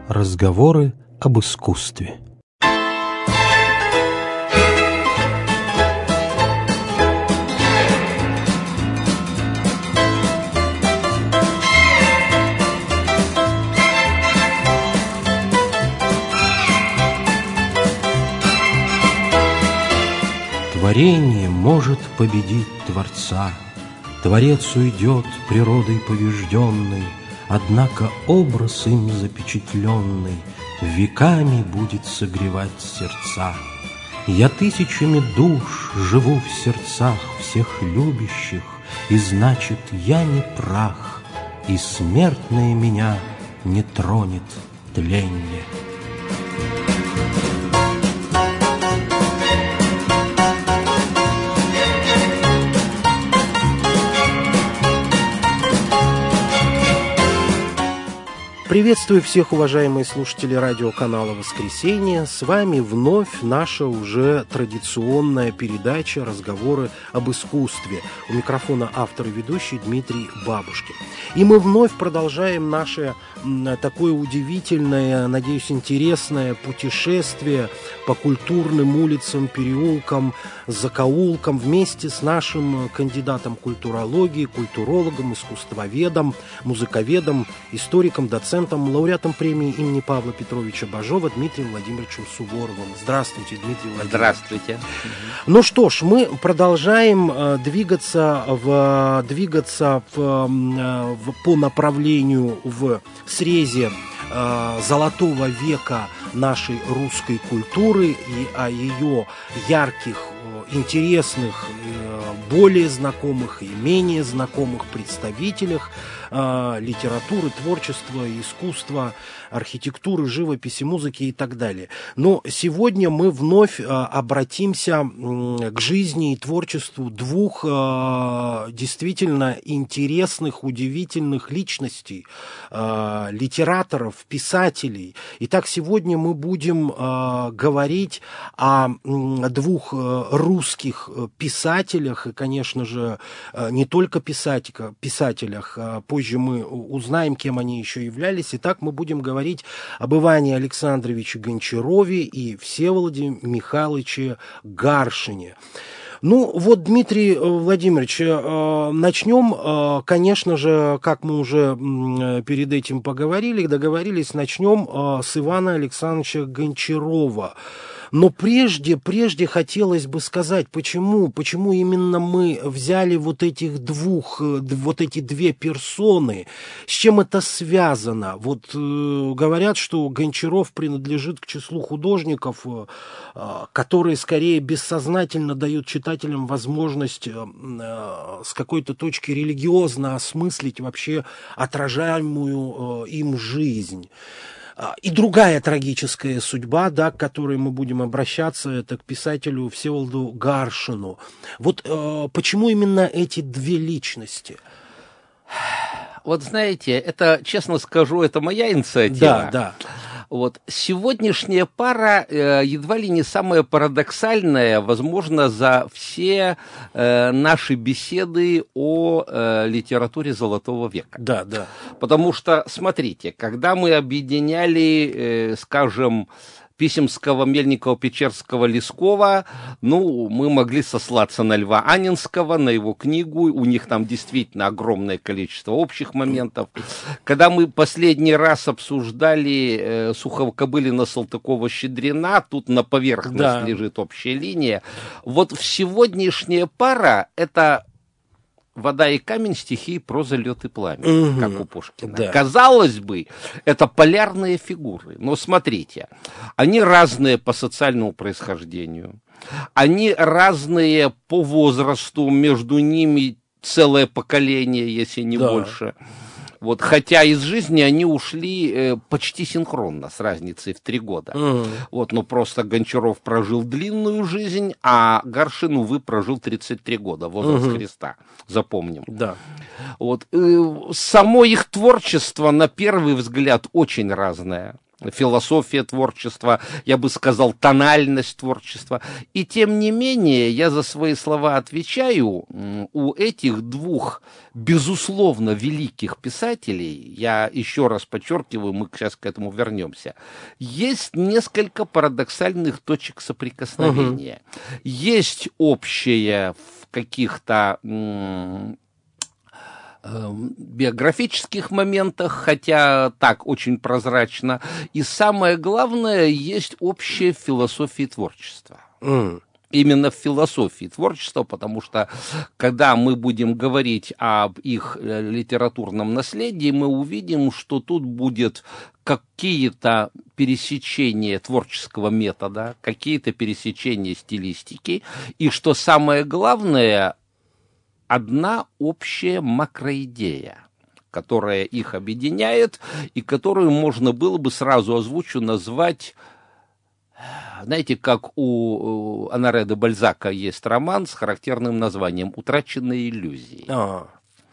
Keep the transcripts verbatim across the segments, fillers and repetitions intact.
Разговоры об искусстве. Творение может победить Творца, Творец уйдет природой побежденной, однако образ им запечатленный веками будет согревать сердца. Я тысячами душ живу в сердцах всех любящих, и значит, я не прах, и смертное меня не тронет тленье. Приветствую всех, уважаемые слушатели радиоканала «Воскресенье». С вами вновь наша уже традиционная передача «Разговоры об искусстве». У микрофона автор и ведущий Дмитрий Бабушкин. И мы вновь продолжаем наше такое удивительное, надеюсь, интересное путешествие по культурным улицам, переулкам, закоулкам вместе с нашим кандидатом культурологии, культурологом, искусствоведом, музыковедом, историком, доцентом, лауреатом премии имени Павла Петровича Бажова Дмитрием Владимировичем Суворовым. Здравствуйте, Дмитрий Владимирович. Здравствуйте. Ну что ж, мы продолжаем э, двигаться, в, двигаться в, э, в, по направлению в срезе э, золотого века нашей русской культуры и о ее ярких, интересных, более знакомых и менее знакомых представителях э, литературы, творчества, искусства, архитектуры, живописи, музыки и так далее. Но сегодня мы вновь э, обратимся э, к жизни и творчеству двух э, действительно интересных, удивительных личностей, э, литераторов, писателей. Итак, сегодня мы будем э, говорить о э, двух э, русских писателях, и, конечно же, не только писателях, писателях. Позже мы узнаем, кем они еще являлись. Итак, мы будем говорить об Иване Александровиче Гончарове и Всеволоде Михайловиче Гаршине. Ну, вот, Дмитрий Владимирович, начнем, конечно же, как мы уже перед этим поговорили, договорились, начнем с Ивана Александровича Гончарова. Но прежде, прежде хотелось бы сказать, почему, почему именно мы взяли вот этих двух, вот эти две персоны, с чем это связано. Вот э, говорят, что Гончаров принадлежит к числу художников, э, которые скорее бессознательно дают читателям возможность э, э, с какой-то точки религиозно осмыслить вообще отражаемую э, им жизнь. И другая трагическая судьба, да, к которой мы будем обращаться, это к писателю Всеволоду Гаршину. Вот э, почему именно эти две личности? Вот знаете, это, честно скажу, это моя инициатива. Да, да. Вот. Сегодняшняя пара э, едва ли не самая парадоксальная, возможно, за все э, наши беседы о э, литературе Золотого века. Да, да. Потому что, смотрите, когда мы объединяли, э, скажем, Писемского, Мельникова, Печерского, Лескова, ну, мы могли сослаться на Льва Анненского, на его книгу, у них там действительно огромное количество общих моментов. Когда мы последний раз обсуждали э, Сухова-Кобылина, Салтыкова-Щедрина, тут на поверхности да. лежит общая линия. Вот сегодняшняя пара — это «Вода и камень», стихи, проза, лед и пламя, угу. как у Пушкина. Да. Казалось бы, это полярные фигуры, но смотрите, они разные по социальному происхождению, они разные по возрасту, между ними целое поколение, если не да. больше. Вот, хотя из жизни они ушли э, почти синхронно, с разницей в три года. Mm. Вот, но просто Гончаров прожил длинную жизнь, а Гаршин, увы, прожил тридцать три года, возраст mm-hmm. Христа, запомним. Да. Вот, э, само их творчество, на первый взгляд, очень разное. философия творчества, я бы сказал, тональность творчества. И тем не менее, я за свои слова отвечаю, у этих двух, безусловно, великих писателей, я еще раз подчеркиваю, мы сейчас к этому вернемся, есть несколько парадоксальных точек соприкосновения. Угу. Есть общее в каких-то биографических моментах, хотя так очень прозрачно. И самое главное, есть общее в философии творчества. Mm. Именно в философии творчества, потому что когда мы будем говорить об их литературном наследии, мы увидим, что тут будет какие-то пересечения творческого метода, какие-то пересечения стилистики, и что самое главное, одна общая макроидея, которая их объединяет и которую можно было бы, сразу озвучу, назвать, знаете, как у Оноре де Бальзака есть роман с характерным названием «Утраченные иллюзии». А.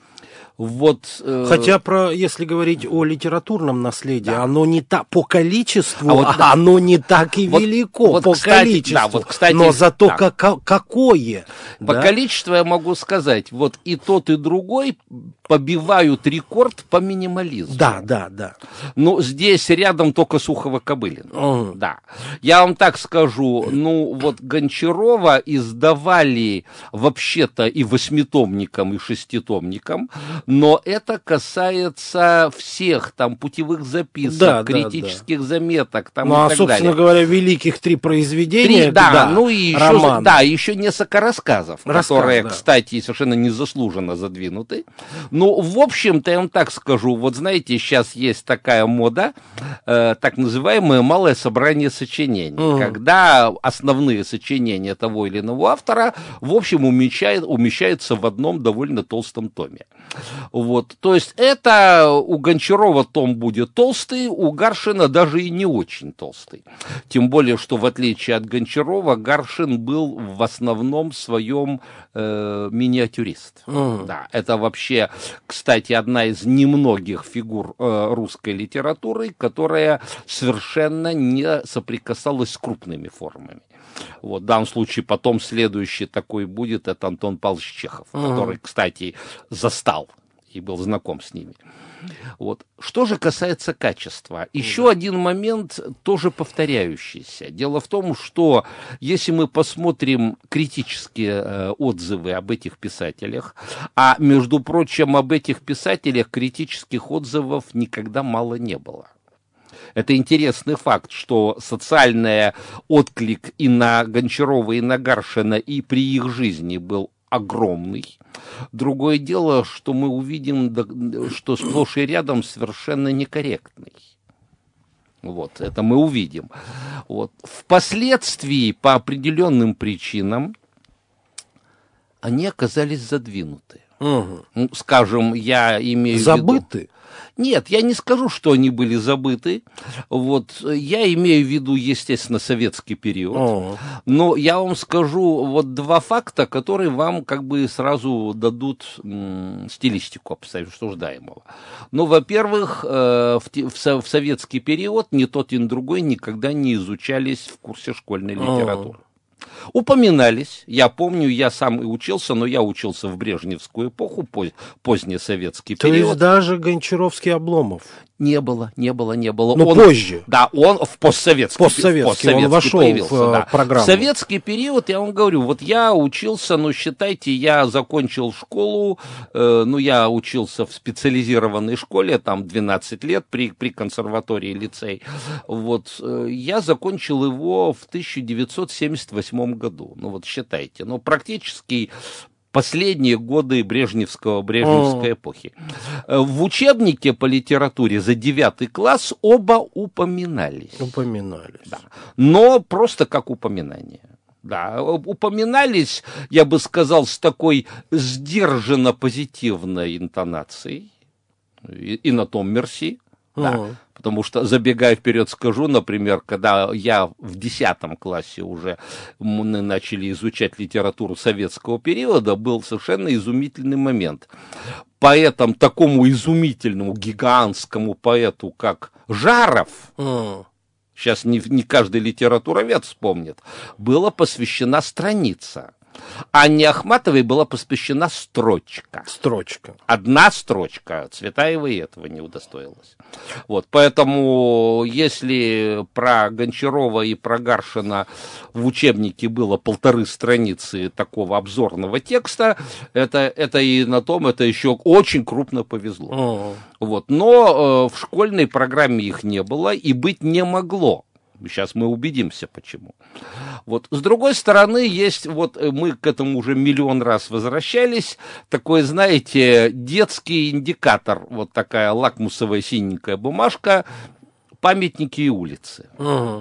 Вот, э... Хотя, про, если говорить о литературном наследии, да. оно не так по количеству, а вот, а оно не так и вот, велико вот, по кстати, количеству, да, вот, кстати, но зато да. как, какое. По да? количеству я могу сказать, вот и тот, и другой побивают рекорд по минимализму. Да, да, да. Но здесь рядом только Сухова-Кобылин. Mm. Да. Я вам так скажу, ну вот Гончарова издавали вообще-то и восьмитомникам, и шеститомникам, но это касается всех там путевых записок, да, критических да, да. заметок, там, ну, и а, так собственно далее. говоря, великих три произведения. Три, да, да, ну и еще, да, еще несколько рассказов, Рассказ, которые, да. кстати, совершенно незаслуженно задвинуты. Ну, в общем-то, я вам так скажу, вот знаете, сейчас есть такая мода, э, так называемое малое собрание сочинений, mm. когда основные сочинения того или иного автора, в общем, умещает, умещаются в одном довольно толстом томе. Вот, то есть это у Гончарова том будет толстый, у Гаршина даже и не очень толстый. Тем более, что в отличие от Гончарова, Гаршин был в основном своем э, миниатюрист. Mm. Да, это вообще, кстати, одна из немногих фигур э, русской литературы, которая совершенно не соприкасалась с крупными формами. Вот, в данном случае потом следующий такой будет, это Антон Павлович Чехов, uh-huh. который, кстати, застал и был знаком с ними. Вот. Что же касается качества, еще uh-huh. один момент, тоже повторяющийся. Дело в том, что если мы посмотрим критические э, отзывы об этих писателях, а, между прочим, об этих писателях критических отзывов никогда мало не было. Это интересный факт, что социальный отклик и на Гончарова, и на Гаршина, и при их жизни был огромный. Другое дело, что мы увидим, что сплошь и рядом совершенно некорректный. Вот, это мы увидим. Вот. Впоследствии, по определенным причинам, они оказались задвинуты. Угу. Ну, скажем, я имею Забыты? в виду... Забыты? Нет, я не скажу, что они были забыты. Вот, я имею в виду, естественно, советский период. О. Но я вам скажу вот два факта, которые вам как бы сразу дадут м, стилистику обсуждаемого. Ну, во-первых, э, в, в, в советский период ни тот, ни другой никогда не изучались в курсе школьной литературы. О. Упоминались, я помню, я сам и учился, но я учился в брежневскую эпоху, поз, поздний советский То период. То есть даже Гончаровский Обломов? Не было, не было, не было. Но он, позже? Да, он в постсоветский, постсоветский, постсоветский он вошел появился, в да. программу. В советский период, я вам говорю, вот я учился, ну, считайте, я закончил школу, э, ну, я учился в специализированной школе, там, двенадцать лет при, при консерватории, лицей. Вот, э, я закончил его в тысяча девятьсот семьдесят восьмом году. Ну, вот считайте, ну, практически... последние годы Брежневского, Брежневской эпохи. В учебнике по литературе за девятый класс оба упоминались. Упоминались. Да. Но просто как упоминание. Да, упоминались, я бы сказал, с такой сдержанно позитивной интонацией. И, и на том мерси. Да. Uh-huh. Потому что, забегая вперед, скажу, например, когда я в десятом классе уже мы начали изучать литературу советского периода, был совершенно изумительный момент. поэтам, такому изумительному, гигантскому поэту, как Жаров, mm. сейчас не, не каждый литературовед вспомнит, была посвящена страница. Анне Ахматовой была посвящена строчка. Строчка. Одна строчка. Цветаева и этого не удостоилась. Вот, поэтому, если про Гончарова и про Гаршина в учебнике было полторы страницы такого обзорного текста, это, это и на том, это еще очень крупно повезло. Uh-huh. Вот, но э, в школьной программе их не было и быть не могло. Сейчас мы убедимся, почему. Вот. С другой стороны, есть, вот мы к этому уже миллион раз возвращались, такой, знаете, детский индикатор, вот такая лакмусовая синенькая бумажка, памятники и улицы. Uh-huh.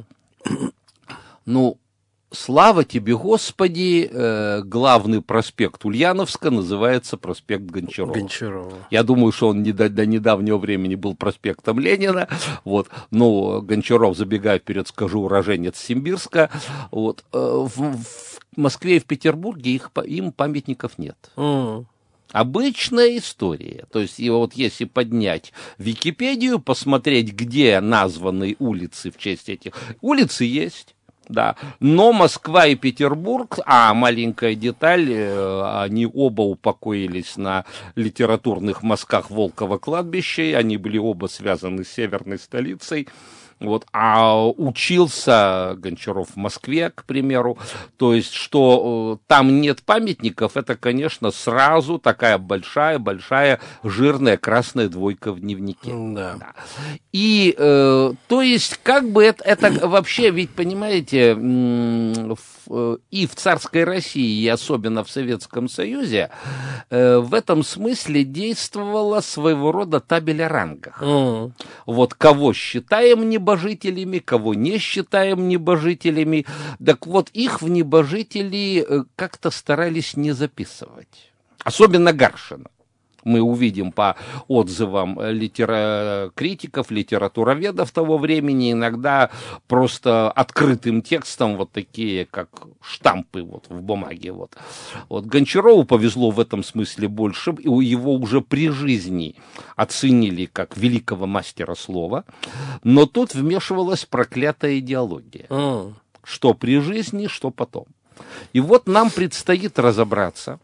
Ну, слава тебе, Господи, э, главный проспект Ульяновска называется проспект Гончарова. Гончарова. Я думаю, что он не до, до недавнего времени был проспектом Ленина. Вот. Ну, Гончаров, забегая вперед, скажу, уроженец Симбирска. Вот. Э, в, в Москве и в Петербурге их, им памятников нет. Mm. Обычная история. То есть, и вот если поднять Википедию, посмотреть, где названы улицы в честь этих... Улицы есть. Да, но Москва и Петербург, а маленькая деталь, они оба упокоились на литературных мазках Волкова кладбища, они были оба связаны с северной столицей. Вот, а учился Гончаров в Москве, к примеру, то есть, что э, там нет памятников, это, конечно, сразу такая большая-большая жирная красная двойка в дневнике. Да. Да. И, э, то есть, как бы это, это вообще, ведь, понимаете, в, э, и в царской России, и особенно в Советском Союзе, э, в этом смысле действовала своего рода табель о рангах. Mm. Вот кого считаем небожителями, небожителями, кого не считаем небожителями. Так вот, их в небожители как-то старались не записывать. Особенно Гаршина. Мы увидим по отзывам литера... критиков, литературоведов того времени, иногда просто открытым текстом, вот такие, как штампы вот, в бумаге. Вот. Вот. Гончарову повезло в этом смысле больше, и его уже при жизни оценили как великого мастера слова, но тут вмешивалась проклятая идеология. Mm. Что при жизни, что потом. И вот нам предстоит разобраться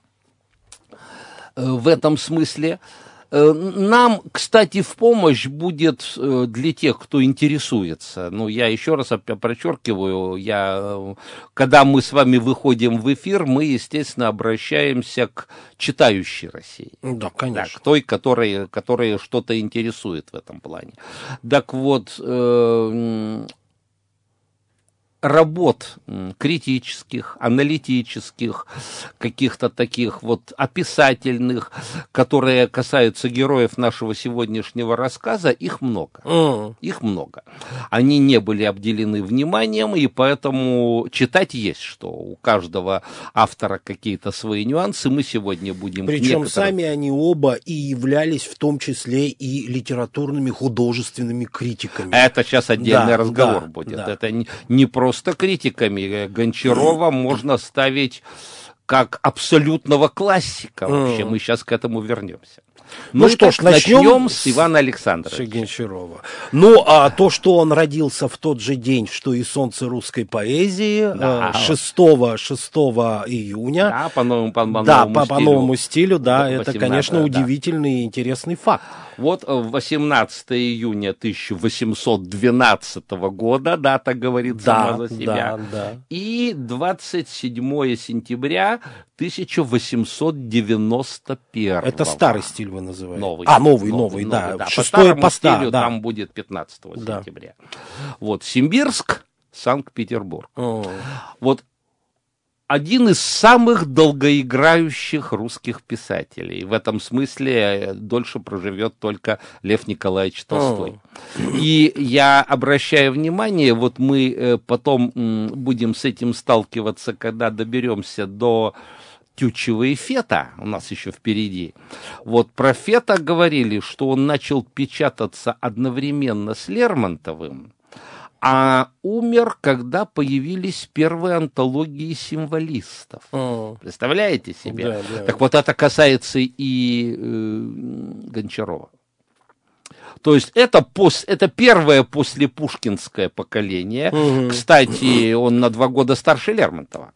в этом смысле. Нам, кстати, в помощь будет для тех, кто интересуется. Ну, я еще раз подчеркиваю, я, когда мы с вами выходим в эфир, мы, естественно, обращаемся к читающей России. Да, конечно. Да, к той, которой, которая что-то интересует в этом плане. Так вот, э- работ критических, аналитических, каких-то таких вот описательных, которые касаются героев нашего сегодняшнего рассказа, их много. Mm. Их много. Они не были обделены вниманием, и поэтому читать есть что. У каждого автора какие-то свои нюансы. Мы сегодня будем... Причем некоторых... сами они оба и являлись в том числе и литературными художественными критиками. Это сейчас отдельный да, разговор да, будет. Да. Это не, не просто Просто критиками. Гончарова можно ставить как абсолютного классика. Вообще, мы сейчас к этому вернемся. Ну, ну что ж, начнем, начнем с Ивана Александровича Гончарова. Ну, а то, что он родился в тот же день, что и солнце русской поэзии, да. шестого июня. Да, по новому, по, по да, новому по, стилю. по новому стилю, да, это, конечно, да. удивительный и интересный факт. Вот восемнадцатого июня тысяча восемьсот двенадцатого года, дата говорит да, сама за себя, да, да. и двадцать седьмого сентября тысяча восемьсот девяносто первого. Это старый стиль вы называете? Новый. А, новый, новый, новый да. да. Шестое по поста, стилю да. там будет пятнадцатого да. сентября. Вот, Симбирск, Санкт-Петербург. О. Вот один из самых долгоиграющих русских писателей. В этом смысле дольше проживет только Лев Николаевич Толстой. О. И я обращаю внимание, вот мы потом будем с этим сталкиваться, когда доберемся до Тютчева и Фета, у нас еще впереди. Вот про Фета говорили, что он начал печататься одновременно с Лермонтовым, а умер, когда появились первые антологии символистов. Mm. Представляете себе? Да, да. Так вот, это касается и э, Гончарова. То есть это, пос, это первое послепушкинское поколение. Mm-hmm. Кстати, он на два года старше Лермонтова.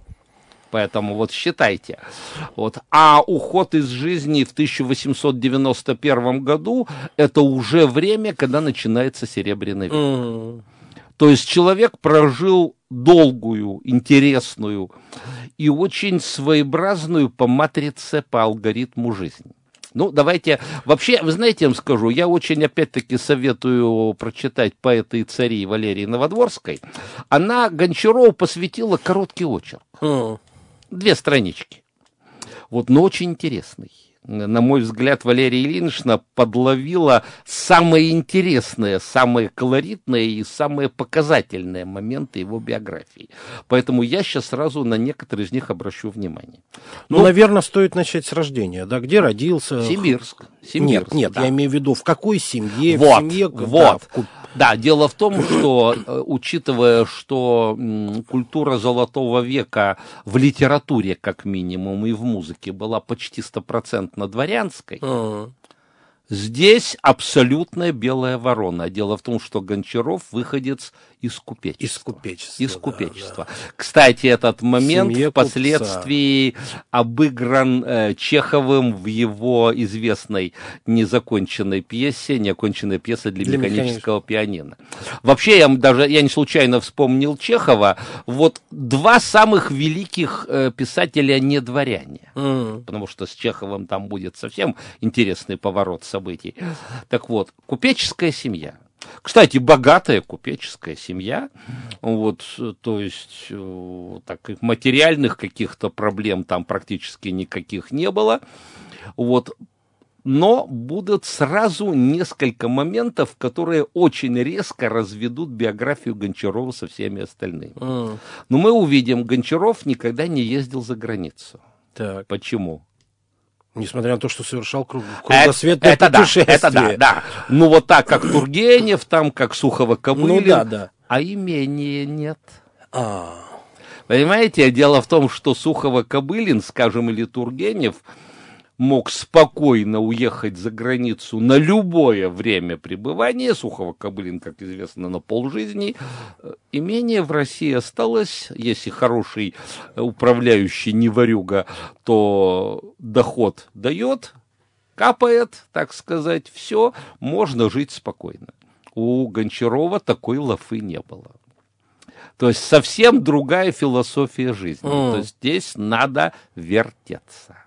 Поэтому вот считайте. Вот. А уход из жизни в тысяча восемьсот девяносто первом году – это уже время, когда начинается Серебряный век. Mm. То есть человек прожил долгую, интересную и очень своеобразную по матрице, по алгоритму жизнь. Ну, давайте... Вообще, вы знаете, я вам скажу, я очень, опять-таки, советую прочитать «Поэты и цари» Валерии Новодворской. Она Гончарову посвятила короткий очерк. Mm. Две странички. Вот, но очень интересный. На мой взгляд, Валерия Ильинична подловила самые интересные, самые колоритные и самые показательные моменты его биографии. Поэтому я сейчас сразу на некоторые из них обращу внимание. Ну, ну наверное, стоит начать с рождения, да? Где родился? Симбирск. Симбирск нет, нет, да. Я имею в виду, в какой семье? Вот, в семье, вот. Да, в... Да, дело в том, что, учитывая, что культура Золотого века в литературе, как минимум, и в музыке была почти стопроцентно дворянской, uh-huh. здесь абсолютная белая ворона. Дело в том, что Гончаров выходец из купечества. Из купечества. Из купечества. Да, да. Кстати, этот момент Семье впоследствии купца. обыгран э, Чеховым в его известной незаконченной пьесе, неоконченной пьесе для, для механического механич... пианино. Вообще, я даже я не случайно вспомнил Чехова. Вот два самых великих э, писателя не дворяне. Mm. Потому что с Чеховым там будет совсем интересный поворот событий. Так вот, купеческая семья. Кстати, богатая купеческая семья, вот, то есть так, материальных каких-то проблем там практически никаких не было, вот, но будут сразу несколько моментов, которые очень резко разведут биографию Гончарова со всеми остальными. Mm. Но мы увидим, Гончаров никогда не ездил за границу. Так. Почему? Несмотря на то, что совершал круг, кругосветное это, путешествие. Это да, это да, да. Ну, вот так, как Тургенев, там, как Сухова-Кобылин. Ну, да, да. А имения нет. А. Понимаете, дело в том, что Сухова-Кобылин, скажем, или Тургенев, мог спокойно уехать за границу на любое время пребывания. Сухова-Кобылин, как известно, на полжизни. Имение в России осталось. Если хороший управляющий не ворюга, то доход дает, капает, так сказать, все, можно жить спокойно. У Гончарова такой лафы не было. То есть совсем другая философия жизни. Mm. То есть здесь надо вертеться.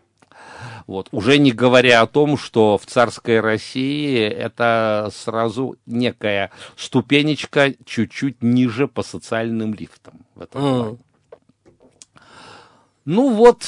Вот. Уже не говоря о том, что в царской России это сразу некая ступенечка чуть-чуть ниже по социальным лифтам. В этом mm. плане. Ну вот.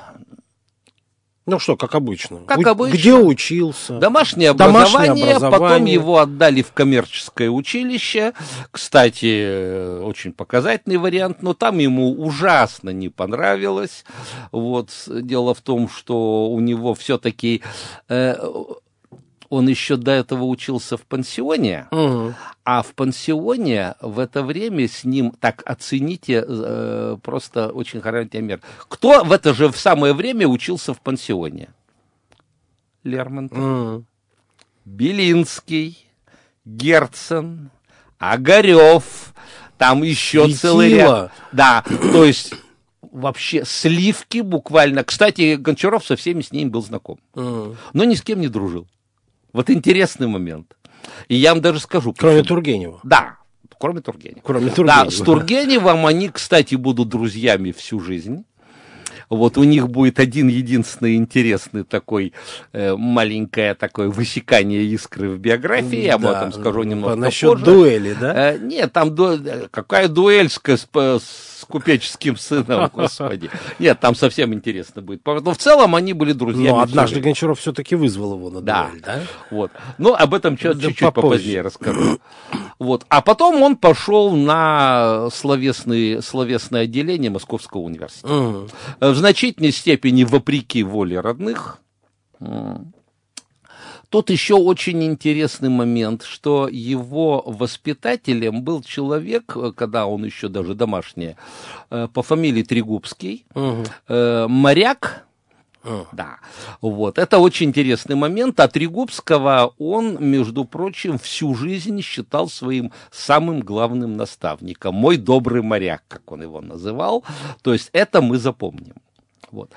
Ну что, как обычно. Как У... обычно. Где учился? Домашнее образование, Домашнее образование, потом его отдали в коммерческое училище. Кстати, очень показательный вариант, но там ему ужасно не понравилось. Вот. Дело в том, что у него все-таки... Э, он еще до этого учился в пансионе, угу. а в пансионе в это время с ним, так оцените, э, просто очень хороший мер. Кто в это же в самое время учился в пансионе? Лермонтов, угу. Белинский, Герцен, Огарев, там еще Светило. Целый ряд. Да, то есть... Вообще сливки буквально. Кстати, Гончаров со всеми с ним был знаком, угу. но ни с кем не дружил. Вот интересный момент. И я вам даже скажу. Кроме почему. Тургенева. Да, кроме Тургенева. Кроме Тургенева. Да, с Тургеневым они, кстати, будут друзьями всю жизнь. Вот у них будет один единственный интересный такой э, маленькое такое высекание искры в биографии. Я да, об этом скажу немного насчет позже. Дуэли, да? Э, нет, там ду... какая дуэль с, с купеческим сыном, господи. Нет, там совсем интересно будет. Но в целом они были друзьями. Но однажды Гончаров все-таки вызвал его на дуэль, да? Вот. Ну, об этом чуть-чуть попозднее расскажу. Вот. А потом он пошел на словесное, словесное отделение Московского университета. Угу. В значительной степени вопреки воле родных. То Тут еще очень интересный момент, что его воспитателем был человек, когда он еще даже домашний, по фамилии Трегубский, угу. моряк. Uh. Да, вот, это очень интересный момент, а Трегубского он, между прочим, всю жизнь считал своим самым главным наставником, мой добрый моряк, как он его называл, то есть это мы запомним, вот.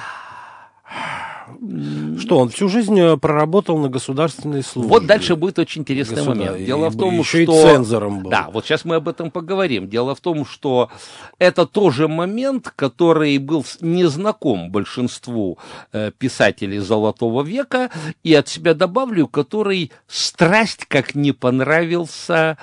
Что, он всю жизнь проработал на государственной службе? Вот дальше будет очень интересный Государ... момент. Дело и, в том, еще что... и цензором был. Да, вот сейчас мы об этом поговорим. Дело в том, что это тоже момент, который был незнаком большинству э, писателей Золотого века, и от себя добавлю, который страсть как не понравился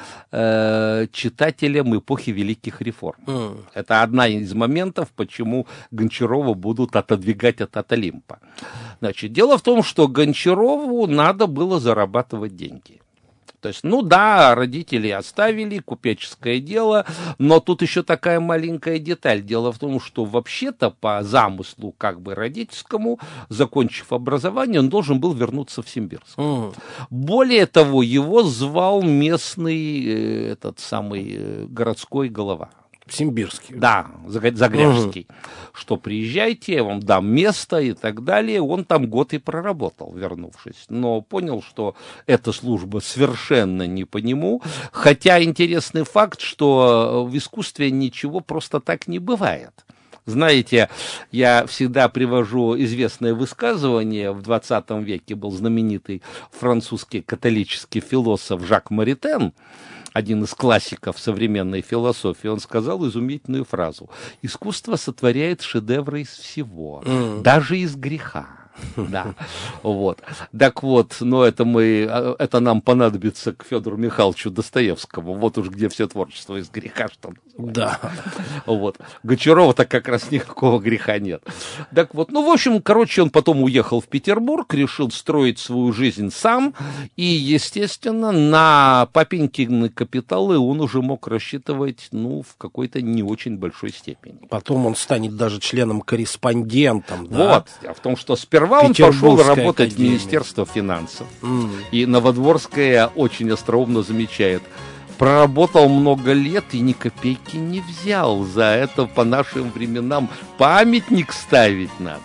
э, читателям эпохи Великих реформ. Mm. Это одна из моментов, почему Гончарова будут отодвигать от, от Олимпа. Значит, дело в том, что Гончарову надо было зарабатывать деньги. То есть, ну да, родители оставили, купеческое дело, но тут еще такая маленькая деталь. Дело в том, что вообще-то по замыслу как бы родительскому, закончив образование, он должен был вернуться в Симбирск. Mm. Более того, его звал местный э, этот самый э, городской голова. Симбирский. Да, Загряжский. Угу. Что приезжайте, я вам дам место и так далее. Он там год и проработал, вернувшись. Но понял, что эта служба совершенно не по нему. Хотя интересный факт, что в искусстве ничего просто так не бывает. Знаете, я всегда привожу известное высказывание. В двадцатом веке был знаменитый французский католический философ Жак Маритен, один из классиков современной философии, он сказал изумительную фразу: «Искусство сотворяет шедевры из всего, mm. даже из греха». Да, вот. Так вот, но это мы, это нам понадобится к Федору Михайловичу Достоевскому. Вот уж где все творчество из греха, что называется. Да. Вот. Гончарова-то как раз никакого греха нет. Так вот, ну, в общем, короче, он потом уехал в Петербург, решил строить свою жизнь сам, и, естественно, на папенькины капиталы он уже мог рассчитывать, ну, в какой-то не очень большой степени. Потом он станет даже членом-корреспондентом, да? Вот. А в том, что сперва он пошел работать академия. в Министерство финансов. Mm. И Новодворская очень остроумно замечает: проработал много лет и ни копейки не взял. За это по нашим временам памятник ставить надо.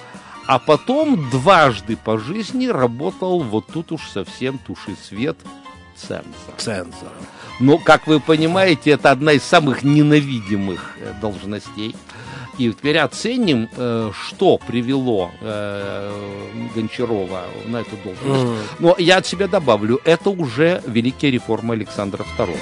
А потом дважды по жизни работал, вот тут уж совсем туши свет, цензор. Цензор. Но, как вы понимаете, это одна из самых ненавидимых должностей. И теперь оценим, что привело Гончарова на эту должность. Mm. Но я от себя добавлю, это уже великие реформы Александра второго.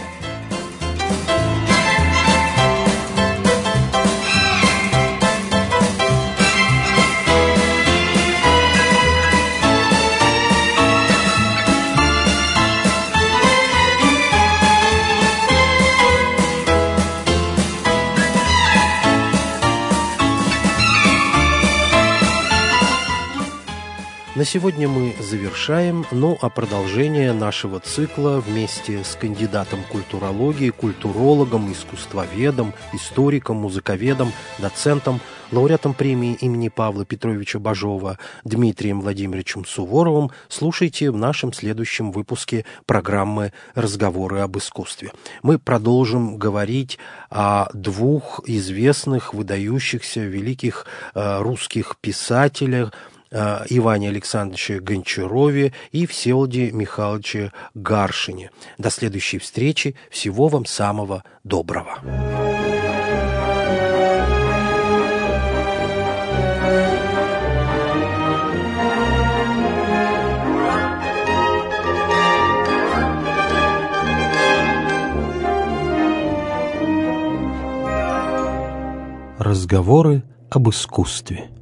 На сегодня мы завершаем, ну а продолжение нашего цикла вместе с кандидатом культурологии, культурологом, искусствоведом, историком, музыковедом, доцентом, лауреатом премии имени Павла Петровича Бажова Дмитрием Владимировичем Суворовым слушайте в нашем следующем выпуске программы «Разговоры об искусстве». Мы продолжим говорить о двух известных, выдающихся, великих э, русских писателях, Иване Александровиче Гончарове и Всеволоде Михайловиче Гаршине. До следующей встречи. Всего вам самого доброго. Разговоры об искусстве.